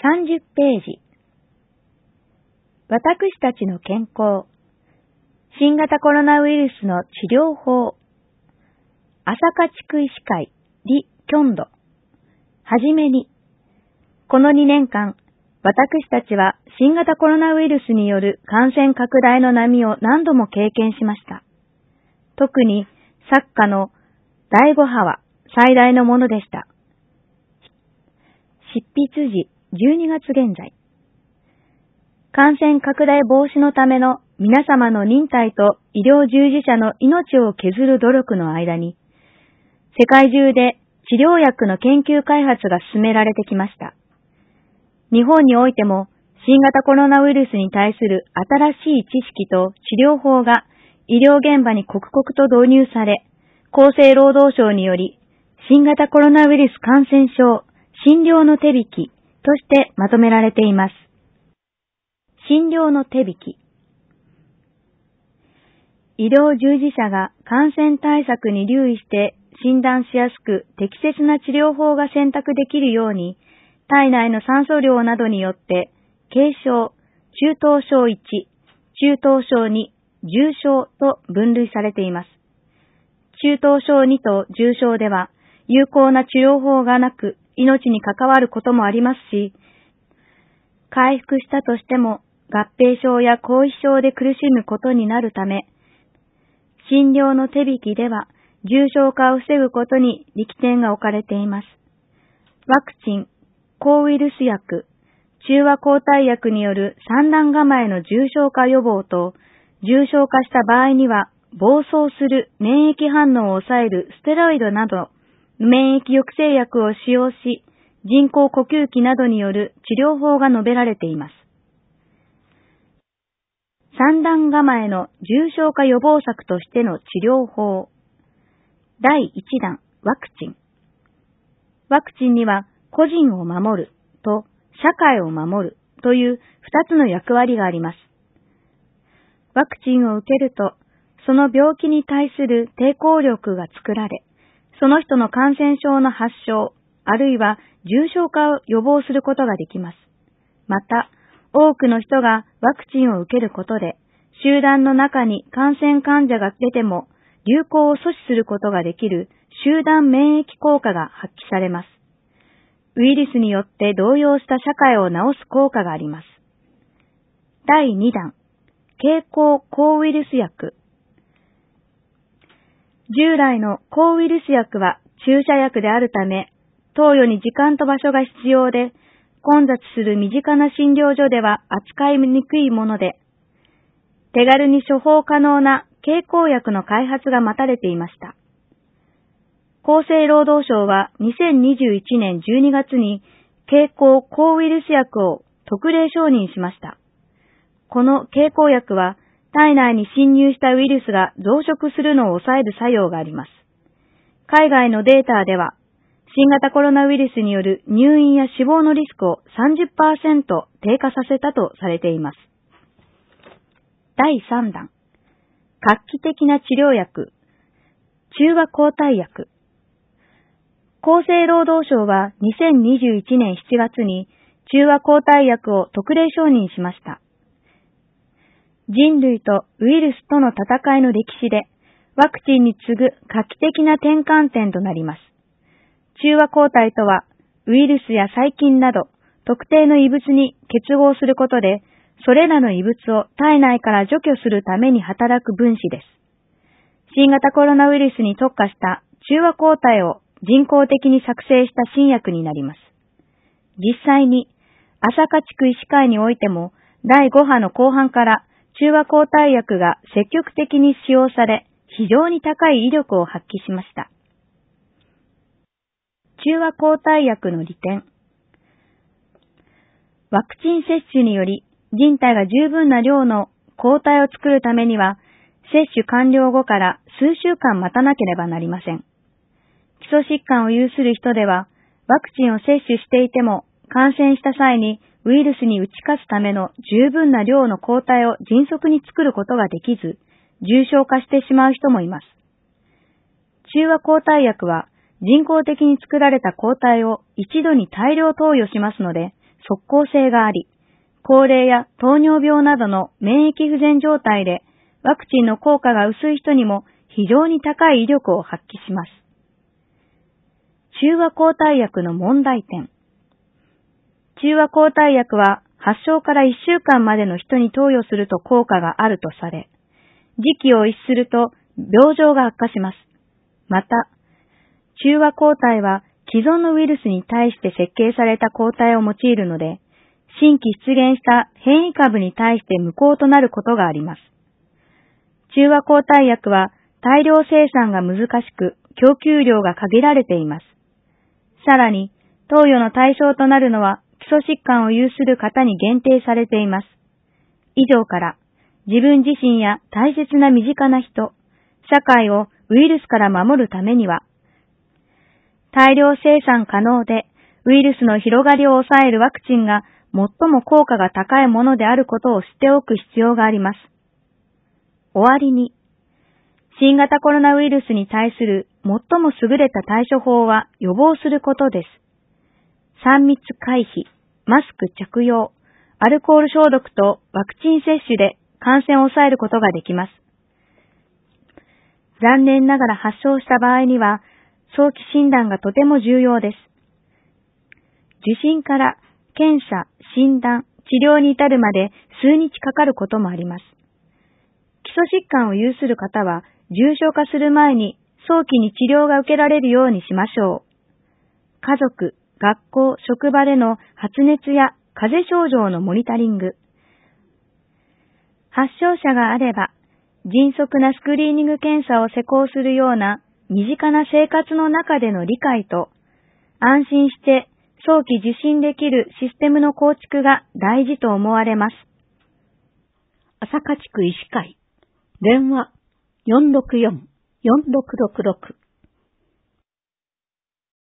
30ページ。私たちの健康。新型コロナウイルスの治療法。朝霞地区医師会、李京都。はじめに、この2年間、私たちは新型コロナウイルスによる感染拡大の波を何度も経験しました。特に、昨夏の第5波は最大のものでした。執筆時12月現在。感染拡大防止のための皆様の忍耐と医療従事者の命を削る努力の間に、世界中で治療薬の研究開発が進められてきました。日本においても新型コロナウイルスに対する新しい知識と治療法が医療現場に刻々と導入され、厚生労働省により新型コロナウイルス感染症診療の手引きとしてまとめられています。診療の手引き。医療従事者が感染対策に留意して診断しやすく適切な治療法が選択できるように、体内の酸素量などによって軽症、中等症1、中等症2、重症と分類されています。中等症2と重症では有効な治療法がなく命に関わることもありますし、回復したとしても合併症や後遺症で苦しむことになるため、診療の手引きでは重症化を防ぐことに力点が置かれています。ワクチン、抗ウイルス薬、中和抗体薬による三段構えの重症化予防と、重症化した場合には暴走する免疫反応を抑えるステロイドなど、免疫抑制薬を使用し、人工呼吸器などによる治療法が述べられています。三段構えの重症化予防策としての治療法。第1弾、ワクチン。ワクチンには個人を守ると社会を守るという2つの役割があります。ワクチンを受けると、その病気に対する抵抗力が作られ、その人の感染症の発症、あるいは重症化を予防することができます。また、多くの人がワクチンを受けることで、集団の中に感染患者が出ても流行を阻止することができる集団免疫効果が発揮されます。ウイルスによって動揺した社会を治す効果があります。第2弾、経口抗ウイルス薬。従来の抗ウイルス薬は注射薬であるため、投与に時間と場所が必要で、混雑する身近な診療所では扱いにくいもので、手軽に処方可能な経口薬の開発が待たれていました。厚生労働省は2021年12月に経口抗ウイルス薬を特例承認しました。この経口薬は体内に侵入したウイルスが増殖するのを抑える作用があります。海外のデータでは、新型コロナウイルスによる入院や死亡のリスクを 30% 低下させたとされています。第3弾、画期的な治療薬、中和抗体薬。厚生労働省は2021年7月に中和抗体薬を特例承認しました。人類とウイルスとの戦いの歴史で、ワクチンに次ぐ画期的な転換点となります。中和抗体とは、ウイルスや細菌など、特定の異物に結合することで、それらの異物を体内から除去するために働く分子です。新型コロナウイルスに特化した中和抗体を人工的に作成した新薬になります。実際に、朝霞地区医師会においても、第5波の後半から中和抗体薬が積極的に使用され、非常に高い威力を発揮しました。中和抗体薬の利点。ワクチン接種により人体が十分な量の抗体を作るためには、接種完了後から数週間待たなければなりません。基礎疾患を有する人では、ワクチンを接種していても感染した際にウイルスに打ち勝つための十分な量の抗体を迅速に作ることができず、重症化してしまう人もいます。中和抗体薬は人工的に作られた抗体を一度に大量投与しますので、 即効性があり、高齢や糖尿病などの免疫不全状態でワクチンの効果が薄い人にも非常に高い威力を発揮します。中和抗体薬の問題点。中和抗体薬は発症から1週間までの人に投与すると効果があるとされ、時期を逸すると病状が悪化します。また、中和抗体は既存のウイルスに対して設計された抗体を用いるので、新規出現した変異株に対して無効となることがあります。中和抗体薬は大量生産が難しく、供給量が限られています。さらに、投与の対象となるのは基礎疾患を有する方に限定されています。以上から、自分自身や大切な身近な人、社会をウイルスから守るためには、大量生産可能でウイルスの広がりを抑えるワクチンが最も効果が高いものであることを知っておく必要があります。終わりに、新型コロナウイルスに対する最も優れた対処法は予防することです。3密回避、マスク着用、アルコール消毒とワクチン接種で感染を抑えることができます。残念ながら発症した場合には、早期診断がとても重要です。受診から検査、診断、治療に至るまで数日かかることもあります。基礎疾患を有する方は重症化する前に早期に治療が受けられるようにしましょう。家族、学校、職場での発熱や風邪症状のモニタリング。発症者があれば、迅速なスクリーニング検査を施行するような身近な生活の中での理解と、安心して早期受診できるシステムの構築が大事と思われます。 朝霞地区医師会、電話464-4666